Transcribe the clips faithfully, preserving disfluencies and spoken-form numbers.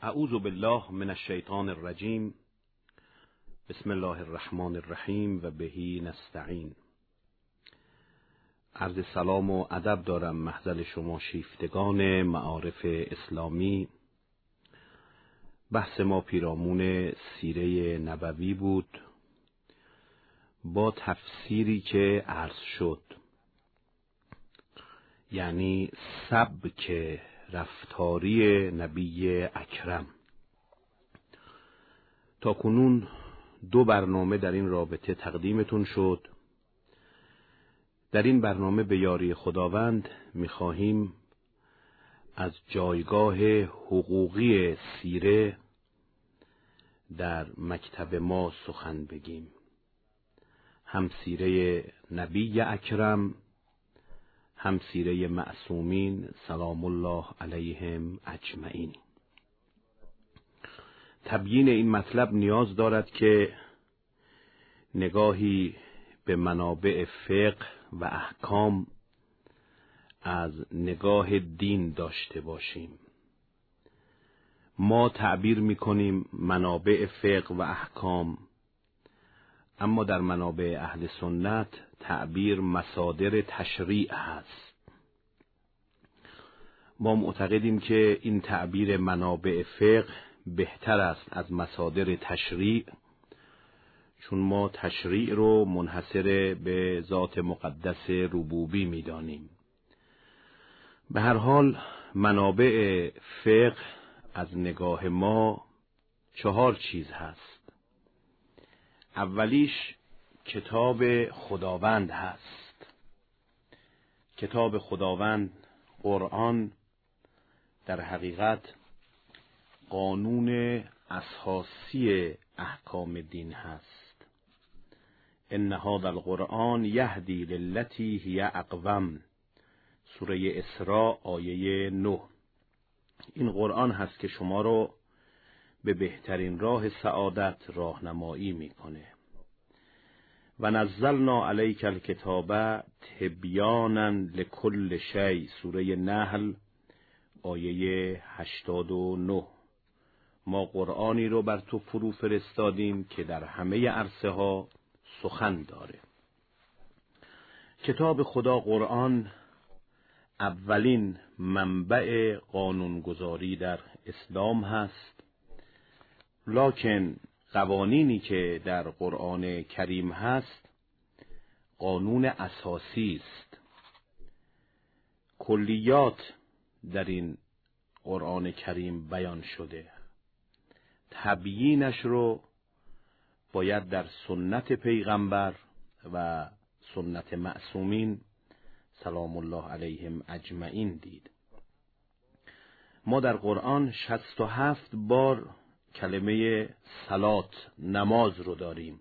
اعوذ بالله من الشیطان الرجیم. بسم الله الرحمن الرحیم و بهی نستعین. عرض سلام و ادب دارم محضر شما شیفتگان معارف اسلامی. بحث ما پیرامون سیره نبوی بود با تفسیری که عرض شد، یعنی سبک رفتاری نبی اکرم. تا کنون دو برنامه در این رابطه تقدیمتون شد. در این برنامه به یاری خداوند می‌خواهیم از جایگاه حقوقی سیره در مکتب ما سخن بگیم، هم سیره نبی اکرم هم سیره معصومین سلام الله علیهم اجمعین. تبیین این مطلب نیاز دارد که نگاهی به منابع فقه و احکام از نگاه دین داشته باشیم. ما تعبیر می‌کنیم منابع فقه و احکام، اما در منابع اهل سنت تعبیر مصادر تشریع هست. ما معتقدیم که این تعبیر منابع فقه بهتر است از مصادر تشریع، چون ما تشریع رو منحصر به ذات مقدس ربوبی می‌دانیم. به هر حال منابع فقه از نگاه ما چهار چیز هست. اولیش کتاب خداوند هست. کتاب خداوند قرآن در حقیقت قانون اساسی احکام دین هست. ان هذا القرآن یهدی للتی هی اقوم، سوره اسراء آیه نه. این قرآن هست که شما رو به بهترین راه سعادت راهنمایی میکنه. و نزلنا علیک الکتاب تبیانا لکل شیء، سوره نحل آیه هشتاد و نه. ما قرآنی رو بر تو فرو فرستادیم که در همه عرصه ها سخن داره. کتاب خدا قرآن اولین منبع قانونگذاری در اسلام هست، لکن قوانینی که در قرآن کریم هست قانون اساسی است. کلیات در این قرآن کریم بیان شده، تبیینش رو باید در سنت پیغمبر و سنت معصومین سلام الله علیهم اجمعین دید. ما در قرآن شصت و هفت بار کلمه صلات، نماز رو داریم،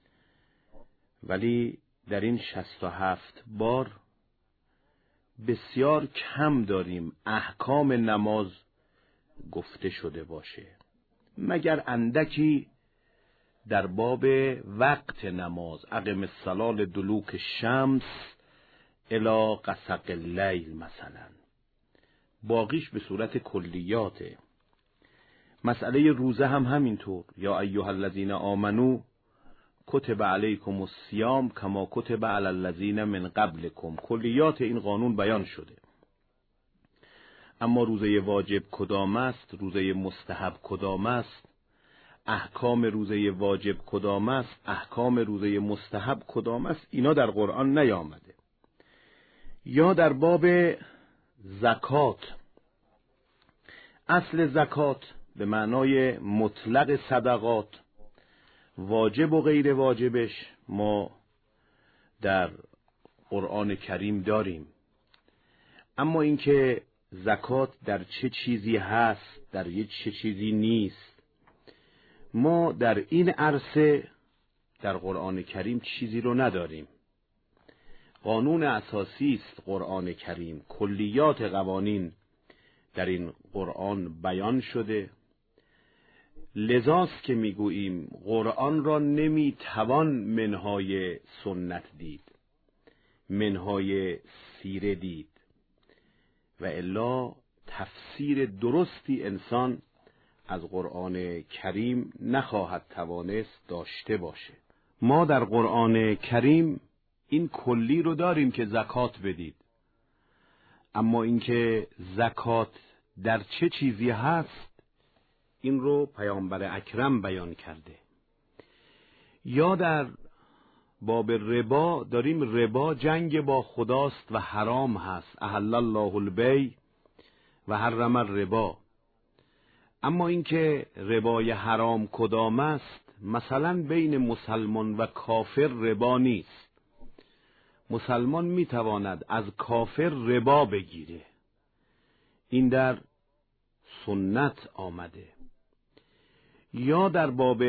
ولی در این شصت و هفت بار بسیار کم داریم احکام نماز گفته شده باشه، مگر اندکی در باب وقت نماز، اقم الصلاة لدلوک الشمس الی غسق اللیل مثلا. باقیش به صورت کلیاته. مسئله روزه هم همینطور، یا ایها الذین آمنو کتب علیکم الصیام کما کتب علی الذین من قبلکم. کلیات این قانون بیان شده. اما روزه واجب کدام است، روزه مستحب کدام است، احکام روزه واجب کدام است، احکام روزه مستحب کدام است، اینا در قرآن نیامده. یا در باب زکات، اصل زکات به معنای مطلق صدقات، واجب و غیر واجبش ما در قرآن کریم داریم. اما اینکه زکات در چه چیزی هست، در چه چیزی نیست، ما در این عرصه در قرآن کریم چیزی رو نداریم. قانون اساسی است قرآن کریم، کلیات قوانین در این قرآن بیان شده. لذاست که میگوییم قرآن را نمیتوان منهای سنت دید، منهای سیره دید، و الا تفسیر درستی انسان از قرآن کریم نخواهد توانست داشته باشه. ما در قرآن کریم این کلی رو داریم که زکات بدید، اما اینکه زکات در چه چیزی هست این رو پیامبر اکرم بیان کرده. یا در باب ربا داریم ربا جنگ با خداست و حرام هست، احل الله البیع و حرم الربا. اما اینکه ربای حرام کدام است؟ مثلا بین مسلمان و کافر ربا نیست. مسلمان میتواند از کافر ربا بگیره، این در سنت آمده. یا در باب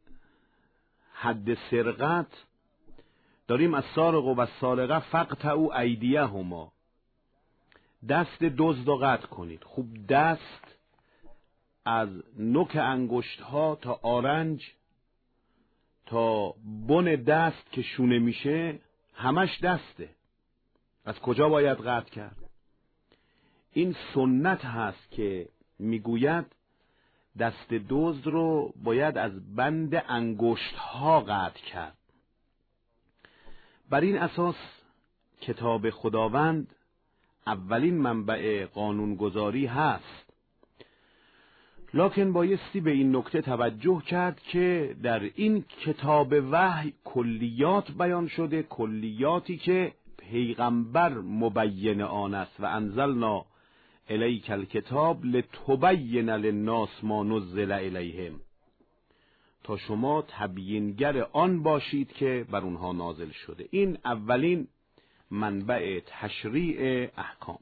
حد سرقت داریم السارق و السارقه فاقطعوا ایدیهما، دست دزد رو قطع کنید. خوب دست از نوک انگشت ها تا آرنج تا بن دست که شونه میشه همش دسته، از کجا باید قطع کرد؟ این سنت هست که میگوید دست دزد رو باید از بند انگشت ها قطع کرد. بر این اساس کتاب خداوند اولین منبع قانونگذاری هست. لکن بایستی به این نکته توجه کرد که در این کتاب وحی کلیات بیان شده، کلیاتی که پیغمبر مبین آن است. و انزلنا الیک الکتاب لتبین للناس ما نزل الیهم، تا شما تبیینگر آن باشید که بر اونها نازل شده. این اولین منبع تشریع احکام.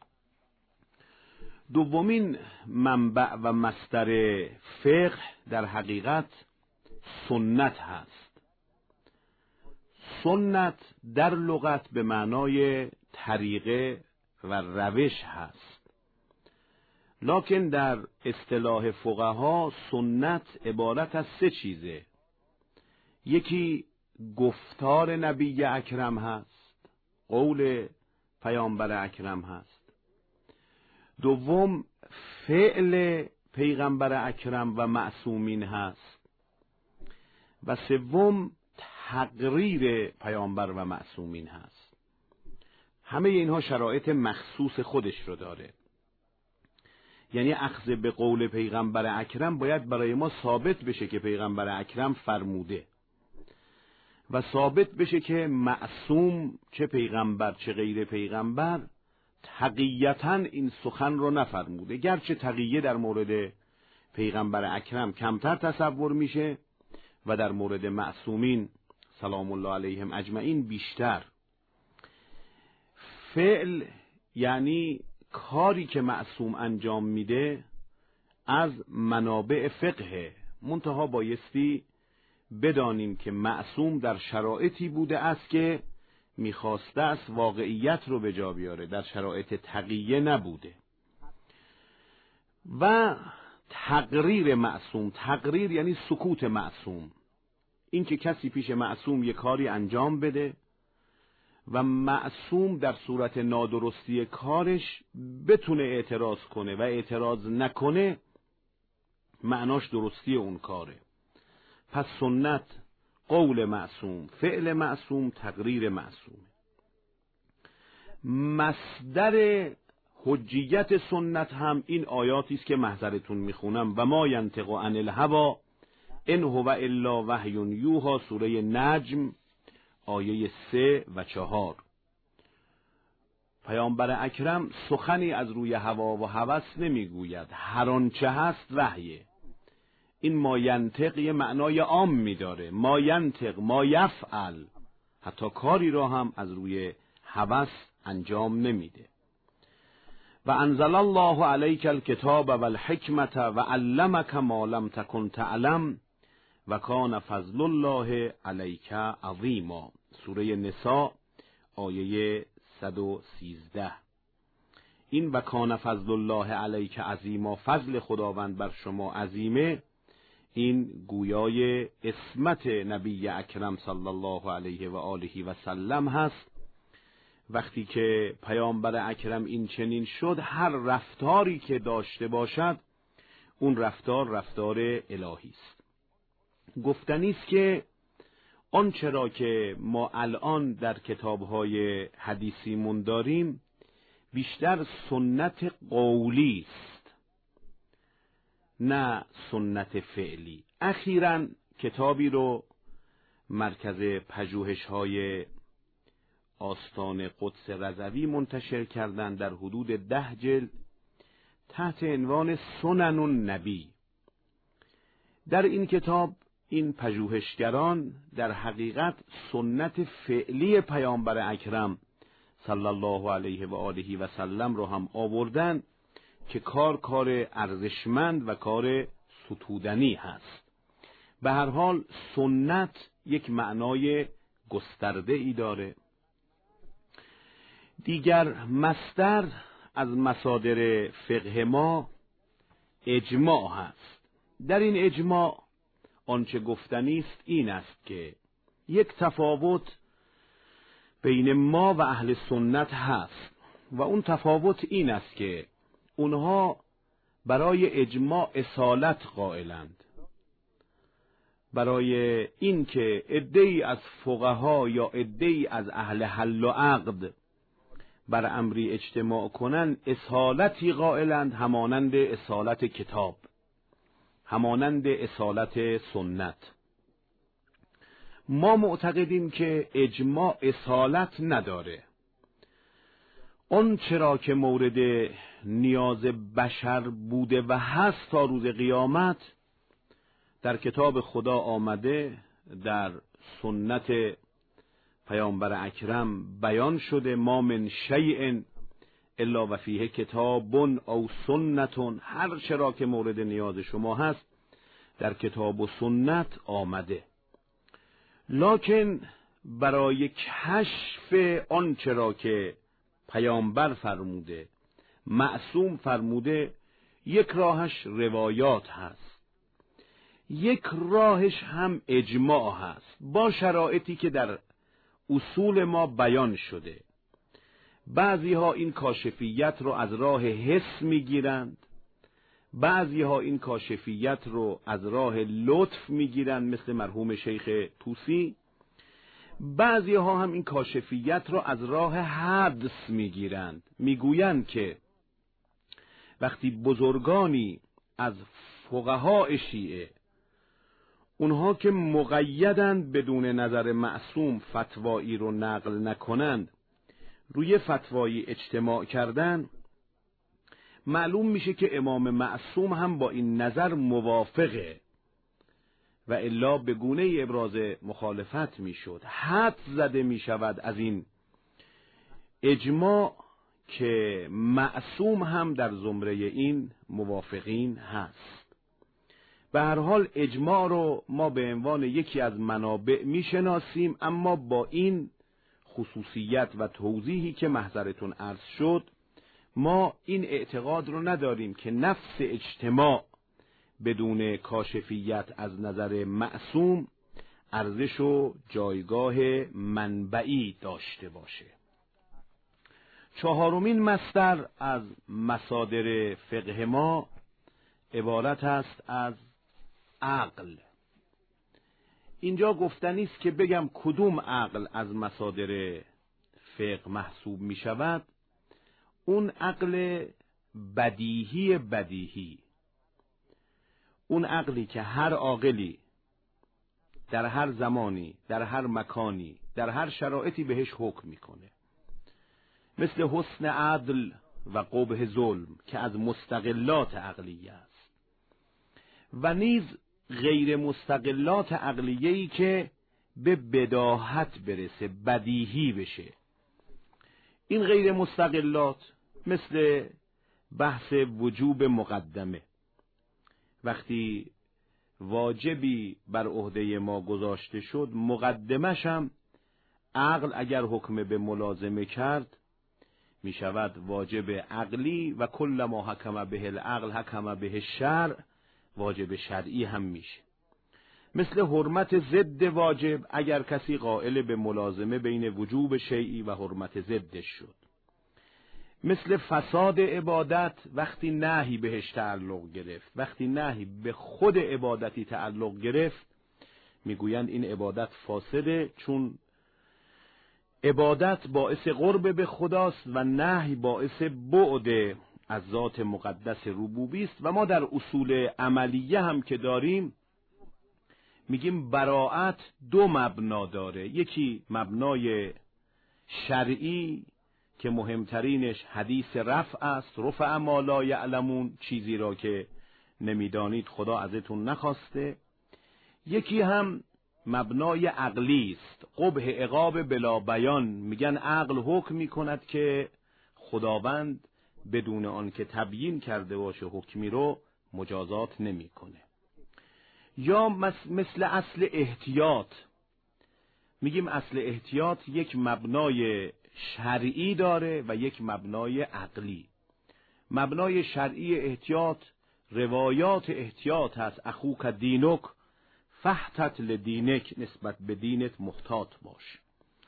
دومین منبع و مصدر فقه در حقیقت سنت هست. سنت در لغت به معنای طریقه و روش هست، لکن در اصطلاح فقها سنت عبارت از سه چیزه. یکی گفتار نبی اکرم هست، قول پیامبر اکرم هست. دوم فعل پیغمبر اکرم و معصومین هست. و سوم تقریر پیامبر و معصومین هست. همه اینها شرایط مخصوص خودش رو داره. یعنی اخذ به قول پیغمبر اکرم باید برای ما ثابت بشه که پیغمبر اکرم فرموده، و ثابت بشه که معصوم چه پیغمبر چه غیر پیغمبر تقییتاً این سخن رو نفرموده. گرچه تقیه در مورد پیغمبر اکرم کمتر تصور میشه و در مورد معصومین سلام الله علیهم اجمعین بیشتر. فعل یعنی کاری که معصوم انجام میده از منابع فقه، منتها بایستی بدانیم که معصوم در شرایطی بوده است که میخواسته است واقعیت رو به جا بیاره، در شرایط تقیه نبوده. و تقریر معصوم، تقریر یعنی سکوت معصوم، این که کسی پیش معصوم یک کاری انجام بده و معصوم در صورت نادرستی کارش بتونه اعتراض کنه و اعتراض نکنه، معناش درستی اون کاره. پس سنت قول معصوم، فعل معصوم، تقریر معصوم. مصدر حجیت سنت هم این آیاتی است که محضرتون میخونم. و ما ینطق عن الهوی ان هو الا وحی یوحی، سوره نجم آیه سه و چهار. پیامبر اکرم سخنی از روی هوا و هوس نمیگوید، هر آنچه هست وحیه. این ما ینطق یه معنای عام میداره، ما ینطق ما یفعل، حتی کاری را هم از روی هوس انجام نمیده. و انزل الله علیک الکتاب و الحکمت و علمک ما لم تکن تعلم و کان فضل الله علیک عظیما، سوره نساء آیه صد و سیزده. این و کان فضل الله علیک عظیما، فضل خداوند بر شما عظیمه، این گویای اسمت نبی اکرم صلی الله علیه و آله و سلم هست. وقتی که پیامبر اکرم این چنین شد، هر رفتاری که داشته باشد اون رفتار رفتار الهی است. گفتنی است که آنچه را که ما الان در کتاب‌های حدیثیمون داریم بیشتر سنت قولی است نه سنت فعلی. اخیراً کتابی رو مرکز پژوهش‌های آستان قدس رضوی منتشر کردن در حدود ده جلد تحت عنوان سنن النبی. در این کتاب این پژوهشگران در حقیقت سنت فعلی پیامبر اکرم صلی الله علیه و آله و سلم رو هم آوردن که کار کار ارزشمند و کار ستودنی هست. به هر حال سنت یک معنای گسترده ای داره. دیگر مصدر از مصادر فقه ما اجماع هست. در این اجماع آنچه گفتنی است این است که یک تفاوت بین ما و اهل سنت هست و اون تفاوت این است که اونها برای اجماع اصالت قائلند. برای این که عده‌ای از فقها یا عده‌ای از اهل حل و عقد بر امری اجتماع کنند اصالتی قائلند، همانند اصالت کتاب، همانند اصالت سنت. ما معتقدیم که اجماع اصالت نداره. اون چرا که مورد نیاز بشر بوده و هست تا روز قیامت در کتاب خدا آمده، در سنت پیامبر اکرم بیان شده. ما من شیء الا و فیه کتاب او سنت، هر چرا که مورد نیاز شما هست در کتاب و سنت آمده. لکن برای کشف آن چرا که پیامبر فرموده، معصوم فرموده، یک راهش روایات هست، یک راهش هم اجماع هست با شرایطی که در اصول ما بیان شده. بعضی ها این کاشفیت رو از راه حس میگیرند، بعضی ها این کاشفیت رو از راه لطف میگیرند مثل مرحوم شیخ طوسی، بعضی ها هم این کاشفیت رو از راه حدس میگیرند. میگویند که وقتی بزرگانی از فقهای شیعه، اونها که مقیدند بدون نظر معصوم فتوایی رو نقل نکنند، روی فتوایی اجتماع کردن، معلوم میشه که امام معصوم هم با این نظر موافقه و الا به گونه ابراز مخالفت میشد. حد زده میشود از این اجماع که معصوم هم در زمره این موافقین هست. به هر حال اجماع رو ما به عنوان یکی از منابع میشناسیم، اما با این خصوصیت و توضیحی که محضرتون عرض شد، ما این اعتقاد رو نداریم که نفس اجتماع بدون کاشفیت از نظر معصوم ارزش و جایگاه منبعی داشته باشه. چهارمین مصدر از مصادر فقه ما عبارت است از عقل. اینجا گفتنی است که بگم کدوم عقل از مصادر فقه محسوب می شود. اون عقل بدیهی بدیهی، اون عقلی که هر عاقلی در هر زمانی، در هر مکانی، در هر شرایطی بهش حکم میکنه، مثل حسن عدل و قبح ظلم که از مستقلات عقلیه است، و نیز غیر مستقلات عقلیه‌ای که به بداهت برسه، بدیهی بشه. این غیر مستقلات مثل بحث وجوب مقدمه، وقتی واجبی بر عهده ما گذاشته شد، مقدمش هم عقل اگر حکم به ملازمه کرد می شود واجب عقلی، و کل ما حکم به العقل حکم به الشرع، واجب شرعی هم میشه. مثل حرمت ضد واجب اگر کسی قائل به ملازمه بین وجوب شیعی و حرمت ضدش شد. مثل فساد عبادت وقتی نهی بهش تعلق گرفت، وقتی نهی به خود عبادتی تعلق گرفت میگویند این عبادت فاسده، چون عبادت باعث قرب به خداست و نهی باعث بعد از ذات مقدس ربوبی است. و ما در اصول عملیه هم که داریم میگیم براءت دو مبنا داره، یکی مبنای شرعی که مهمترینش حدیث رفع است، رفع ما لا یعلمون، چیزی را که نمیدانید خدا ازتون نخواسته. یکی هم مبنای عقلی است، قبح عقاب بلا بیان، میگن عقل حکم میکند که خداوند بدون آن که تبیین کرده باشه حکمی رو مجازات نمیکنه. یا مثل اصل احتیاط، میگیم اصل احتیاط یک مبنای شرعی داره و یک مبنای عقلی. مبنای شرعی احتیاط روایات احتیاط هست، اخوک دینک فحتت لدینک، نسبت به دینت محتاط باش.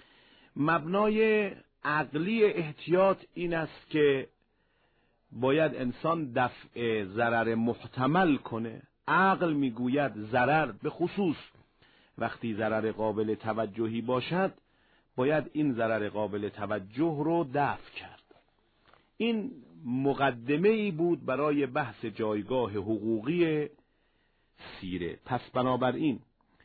مبنای عقلی احتیاط این است که باید انسان دفع ضرر محتمل کنه. عقل میگوید ضرر، به خصوص وقتی ضرر قابل توجهی باشد، باید این ضرر قابل توجه رو دفع کرد. این مقدمه ای بود برای بحث جایگاه حقوقی سیره. پس بنابراین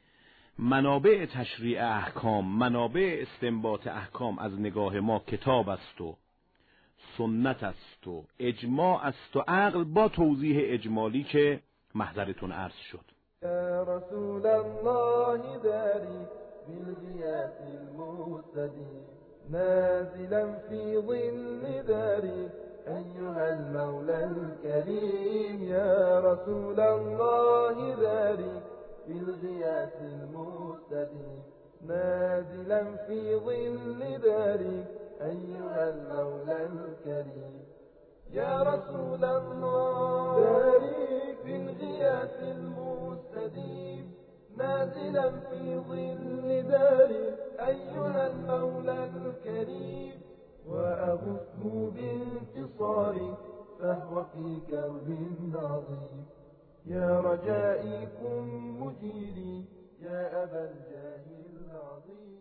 منابع تشریع احکام، منابع استنباط احکام از نگاه ما کتاب است و سنت است و اجماع است و عقل، با توضیح اجمالی که محضرتون عرض شد. یا رسول الله داری بالغیاث المستدیم نازلا فی ظل داری أيها المولى الكريم. يا رسول الله داري بالغياث المستديم نازلا في ظل داري أيها المولى الكريم. يا رسول الله داري بالغياث المستديم نازلا في ظل داري أيها المولى الكريم. وأغثه بانتصاري فهو في كرب عظيم. يا رجائي كن مجيري يا أبا الجاه العظيم.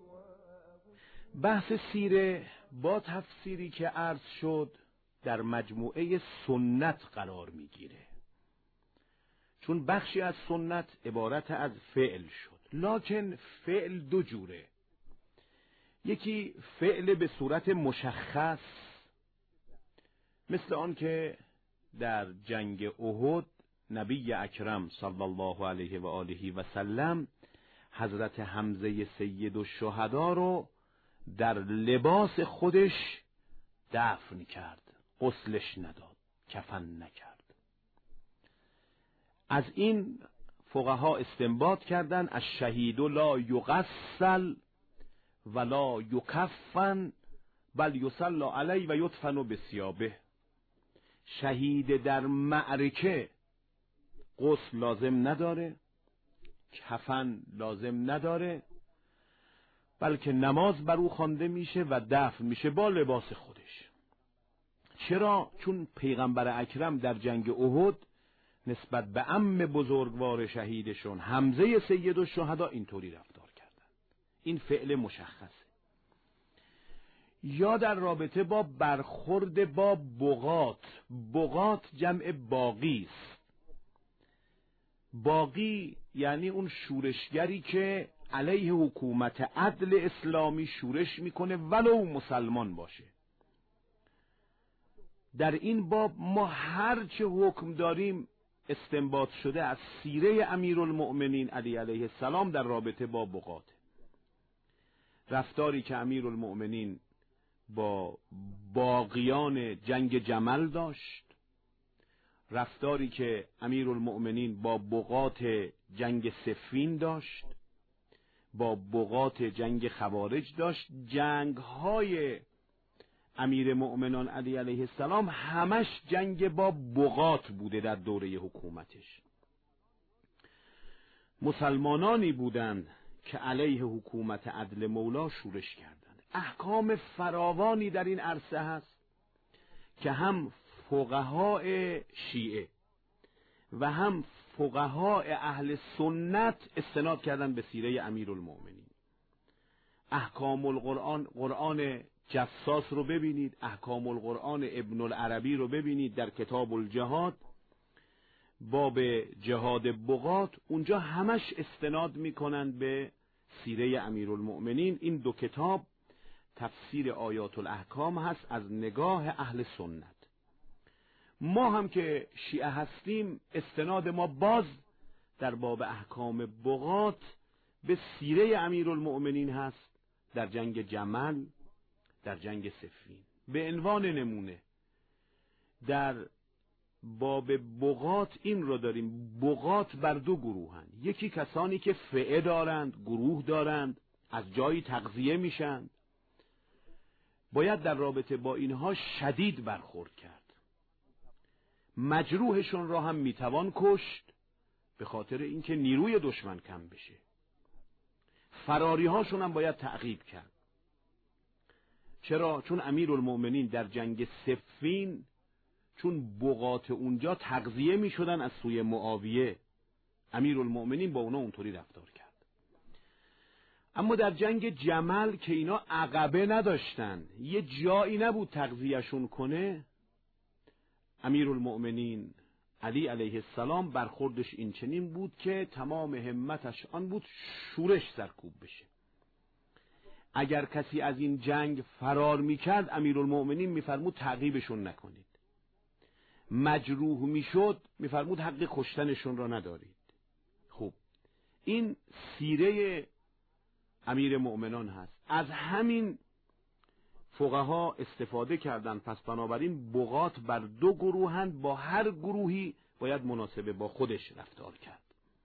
بحث سیره با تفسیری که عرض شد در مجموعه سنت قرار میگیره، چون بخشی از سنت عبارت از فعل شد. لکن فعل دو جوره، یکی فعل به صورت مشخص، مثل آن که در جنگ احد نبی اکرم صلی الله علیه و آله و سلم حضرت حمزه سید الشهدا رو در لباس خودش دفن کرد، غسلش نداد، کفن نکرد. از این فقها استنباط کردن الشهید لا یغسل ولا یکفن بل یصلی علیه و یدفن بثیابه. شهید در معرکه غسل لازم نداره، کفن لازم نداره، بلکه نماز بر او خوانده میشه و دفن میشه با لباس خودش. چرا؟ چون پیغمبر اکرم در جنگ احد نسبت به عم بزرگوار شهیدشون حمزه سید الشهدا اینطوری رفتار کردن. این فعل مشخصه. یا در رابطه با برخورد با بغات، بغات جمع باقی است. باقی یعنی اون شورشگری که علیه حکومت عدل اسلامی شورش میکنه ولو مسلمان باشه. در این باب ما هر چه حکم داریم استنباط شده از سیره امیرالمؤمنین علی علیه السلام در رابطه با بغات. رفتاری که امیرالمؤمنین با باقیان جنگ جمل داشت، رفتاری که امیرالمؤمنین با بغات جنگ صفین داشت، با بغات جنگ خوارج داشت. جنگ های امیر مؤمنان علی علیه السلام همش جنگ با بغات بوده. در دوره حکومتش مسلمانانی بودند که علیه حکومت عدل مولا شورش کردند. احکام فراوانی در این عرصه هست. که هم فقهای شیعه و هم فقهای اهل سنت استناد کردن به سیره امیرالمؤمنین. احکام القرآن، قرآن جساس رو ببینید، احکام القرآن ابن العربی رو ببینید در کتاب الجهاد، باب جهاد بغات، اونجا همش استناد میکنند به سیره امیرالمؤمنین. این دو کتاب تفسیر آیات الاحکام هست از نگاه اهل سنت. ما هم که شیعه هستیم استناد ما باز در باب احکام بغات به سیره امیرالمؤمنین هست در جنگ جمل، در جنگ صفین. به عنوان نمونه در باب بغات این رو داریم، بغات بر دو گروهن، یکی کسانی که فئه دارند، گروه دارند، از جایی تغذیه میشند، باید در رابطه با اینها شدید برخورد کرد. مجروحشون را هم میتوان کشت به خاطر اینکه نیروی دشمن کم بشه. فراری هاشون هم باید تعقیب کرد. چرا؟ چون امیرالمؤمنین در جنگ صفین چون بغات اونجا تغذیه می شدن از سوی معاویه، امیرالمؤمنین با اونا اونطوری رفتار کرد. اما در جنگ جمل که اینا عقبه نداشتن، یه جایی نبود تغذیهشون کنه، امیرالمؤمنین علی علیه السلام برخوردش این چنین بود که تمام همتش آن بود شورش سرکوب بشه. اگر کسی از این جنگ فرار میکرد امیرالمؤمنین میفرمود تعقیبشون نکنید، مجروح میشد میفرمود حق کشتنشون را ندارید. خب این سیره امیر مؤمنان هست، از همین فقها استفاده کردن. پس بنابراین بغات بر دو گروهند، با هر گروهی باید مناسبه با خودش رفتار کرد.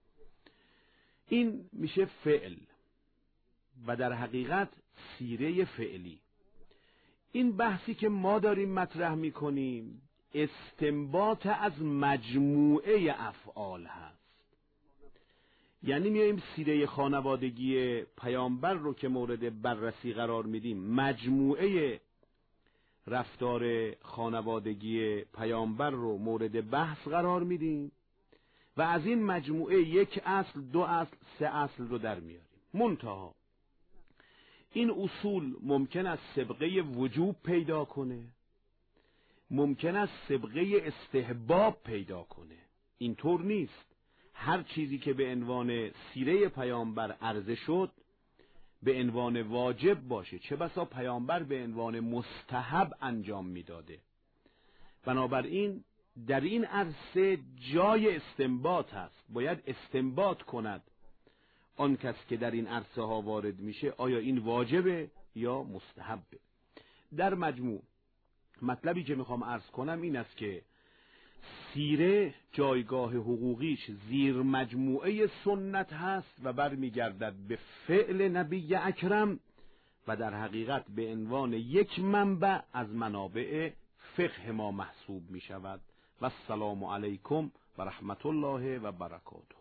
این میشه فعل و در حقیقت سیره فعلی. این بحثی که ما داریم مطرح میکنیم استنباط از مجموعه افعال هست. یعنی میایم سیره خانوادگی پیامبر رو که مورد بررسی قرار میدیم، مجموعه رفتار خانوادگی پیامبر رو مورد بحث قرار میدیم و از این مجموعه یک اصل، دو اصل، سه اصل رو در میاریم. منتها این اصول ممکن است سبقه وجوب پیدا کنه، ممکن است سبقه استحباب پیدا کنه. اینطور نیست هر چیزی که به عنوان سیره پیامبر عرضه شد به عنوان واجب باشه، چه بسا پیامبر به عنوان مستحب انجام میداده. بنابراین در این عرصه جای استنباط هست، باید استنباط کند آن کس که در این عرصه ها وارد میشه آیا این واجبه یا مستحبه. در مجموع مطلبی که میخوام عرض کنم این است که سیره جایگاه حقوقیش زیر مجموعه سنت هست و برمیگردد به فعل نبی اکرم و در حقیقت به عنوان یک منبع از منابع فقه ما محسوب می شود. و السلام علیکم و رحمت الله و برکاته.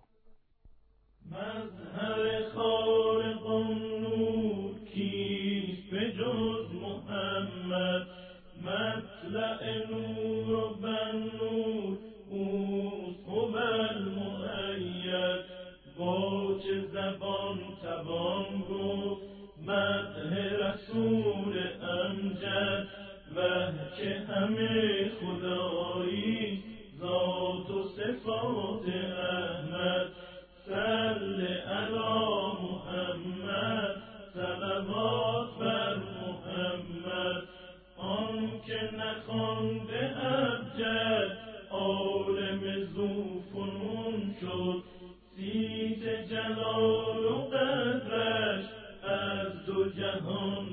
مظهر خالق نور کیست به جز محمد، مطلع نور و بر نور اوست هو المؤید. با چه زبان توان گفت مدح رسول امجد، و که همه خدایی ذات و صفات احمد. صل علی محمد صلوات بر محمد، آن که نخوانده ابجد عالم ذوفنون شد. صیت جلال و قدرش از دو جهان